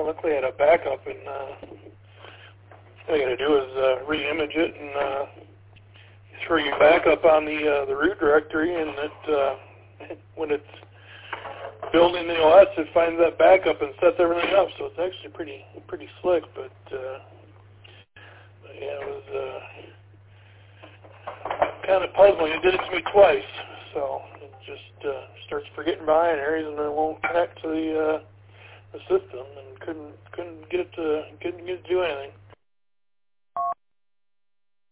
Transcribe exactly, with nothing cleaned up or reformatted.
luckily I had a backup, and uh, all I got to do is uh, re-image it and uh, throw your backup on the uh, the root directory, and it uh, when it's building the O S, it finds that backup and sets everything up. So it's actually pretty pretty slick. But uh, yeah, it was uh, kind of puzzling. It did it to me twice, so it just uh, starts forgetting binaries and it won't connect to the uh, the system, and couldn't couldn't get it to couldn't get it to do anything.